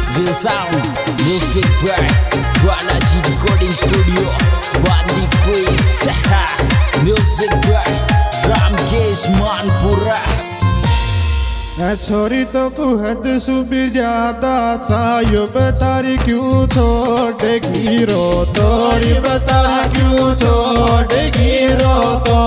Real sound, music by Balaji Recording Studio, Bandi Quiz, music by Ramkesh Manpura. छोरी तो कुहद सुबह ज्यादा चायो बतारी क्यों छोड़ेगी रो तोरी बता क्यों छोड़ेगी रो तो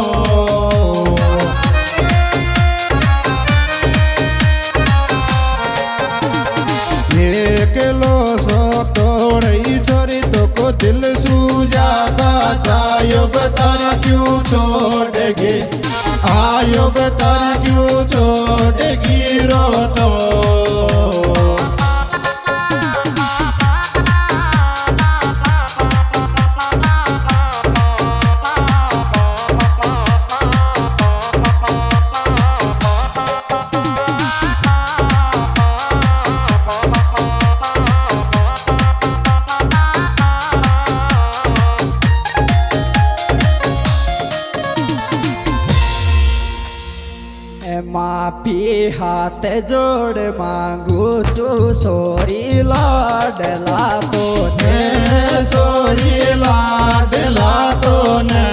एक लो सो तो रही छोरी तो को दिल सू ज्यादा चायो बतारी क्यों छोड़ेगी आयो बतारी क्यों छोड़ेगी रो तो माफी हाथ जोड़ मांगू चू सोरी लाडला तो ने सोरी लाडला तो ने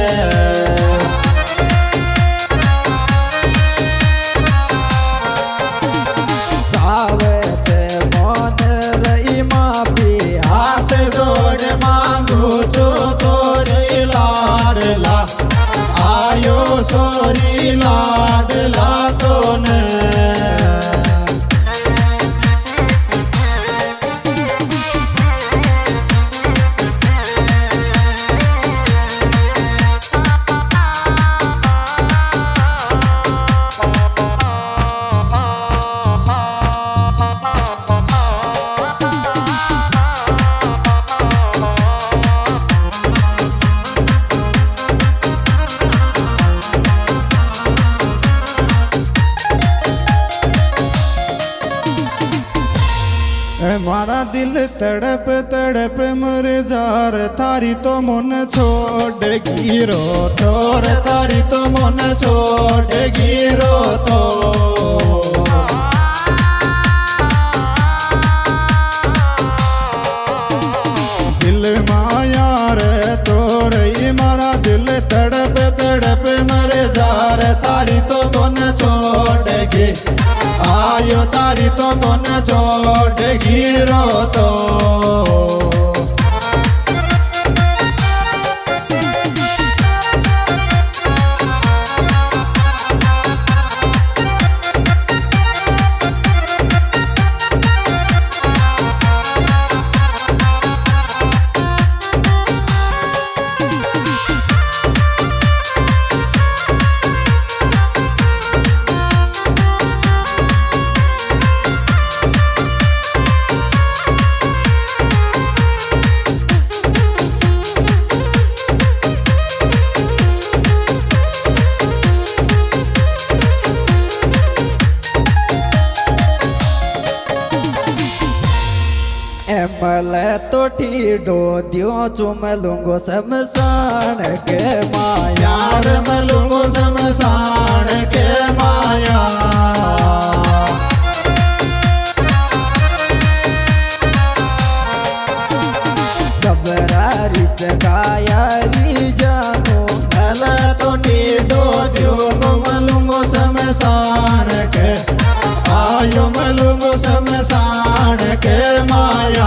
जावे चे मोन रही माफी हाथ जोड़ मांगू चू सोरी लाडला आयो सोरी लाडला तो ने मारा दिल तड़प तड़प मर जार थारी तो मन छोड़ेगी रो तोर थारी तो मन छोड़ेगी रो तो दिल माया रे तोर मारा दिल तड़प तड़प मर जार थारी तो मन छोड़ेगी आयो तारी तो मन छोड़ेगी रो तो मले तो ठीडो दियो चुम लूंगो शमशान के माया रे मलूंगो शमशान के माया घबरारी चकायारी जानो मले तो ठीडो दियो मलूंगो शमशान के आयो मलूंगो शमशान के माया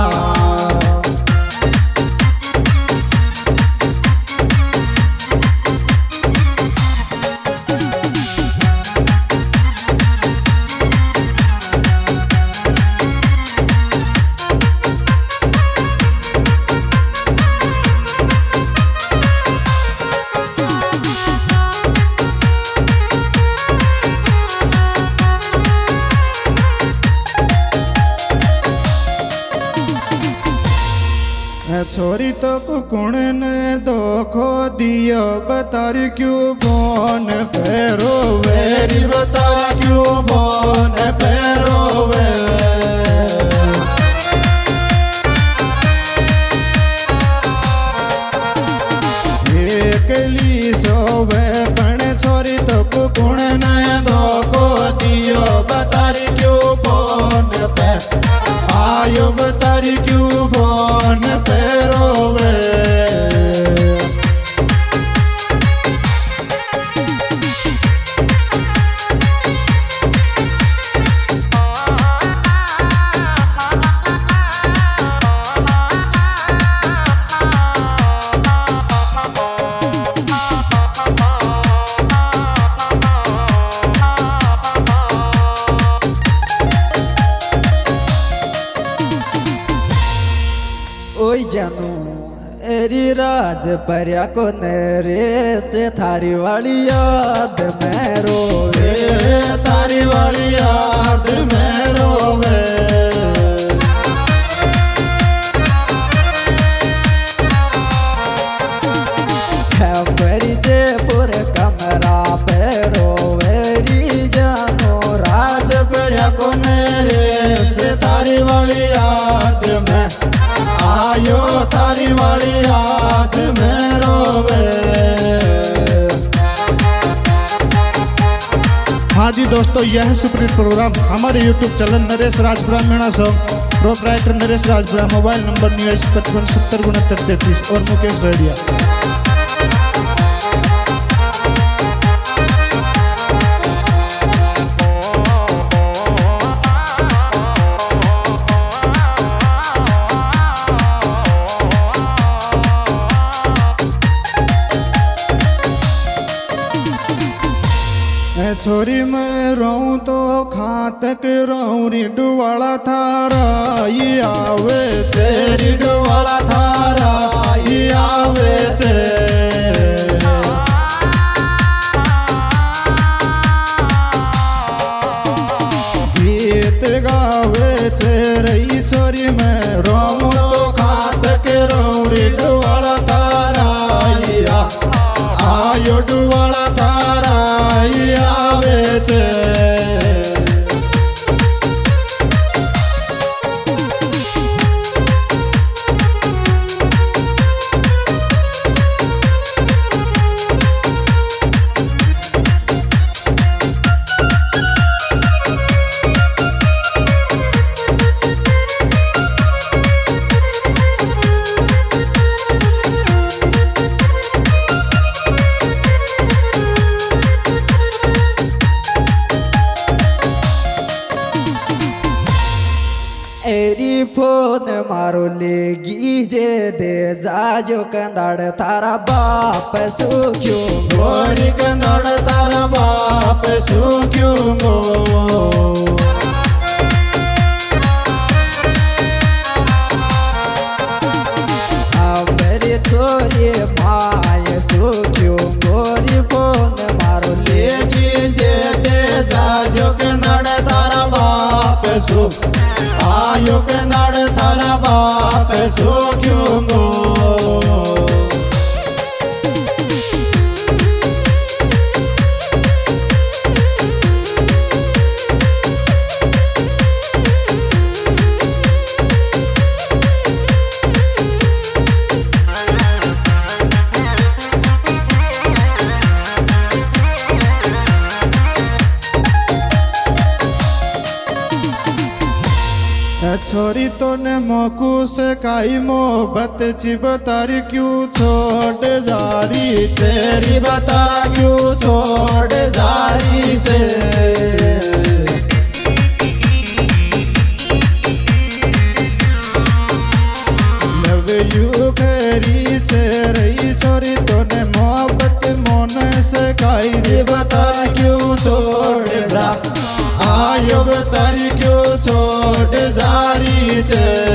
छोरी तो कुकुण ने धोखो दियो बतारी क्यों फोन फेरो वेरी बतारी क्यों फोन फेरो वे एकली सोवे पण छोरी तो कुकुण ने धोखो दियो बतारी क्यों फोन पे आयो बतारी क्यों फोन पे रोवे। ओई जानू एरी राज पर्या को नरे से थारी वाली याद में रोवे। तारी वाली याद में रोवे। खबरी जयपुर कमरा पे रोवेरी जानू राज पर्या को मेरे से तारी वाली याद में आयो तारी वाली याद में रोवे। हाँ जी दोस्तों, यह है सुपरहिट प्रोग्राम हमारे YouTube channel Naresh Raj Brahmana song. Proprietor Naresh राज ब्राह्मण। मोबाइल नंबर 5955 70 69 33 और मुकेश रेडिया। छोरी मैं रहूं तो खातक रहूं रिडू वाला थारा ये आवे छे। रिडू वाला थारा ये आवे छे। गीत गावे छे रही छोरी मैं रहूं तो खातक रहूं रिडू वाला थारा ये आयो डू वाला थारा ये आवे छे। एरी फोन मारो लेगी जे दे जाजो कंदाड़ थारा बाप सुख्यो। गोरी कंदाड़ तारा बाप सुख्यो गो। मेरी छोरी माय सुख्यो। गोरी फोन मारो लेगी जे दे जाजो कंदाड़ तारा बाप सुख आयो कंदाड़ थारा बाप सुख्यो गो। छोरी तो ने मोकू से काई मोहब्बत ची बतारी क्यों छोड़ जारी तेरी बता क्यों छोड़ जारी चे। लव यू फेरी चे रही छोरी तो ने मोहब्बत मन से काई जी बता क्यों छोड़ जा आयो बतारी क्यों छोड़ जारी चे।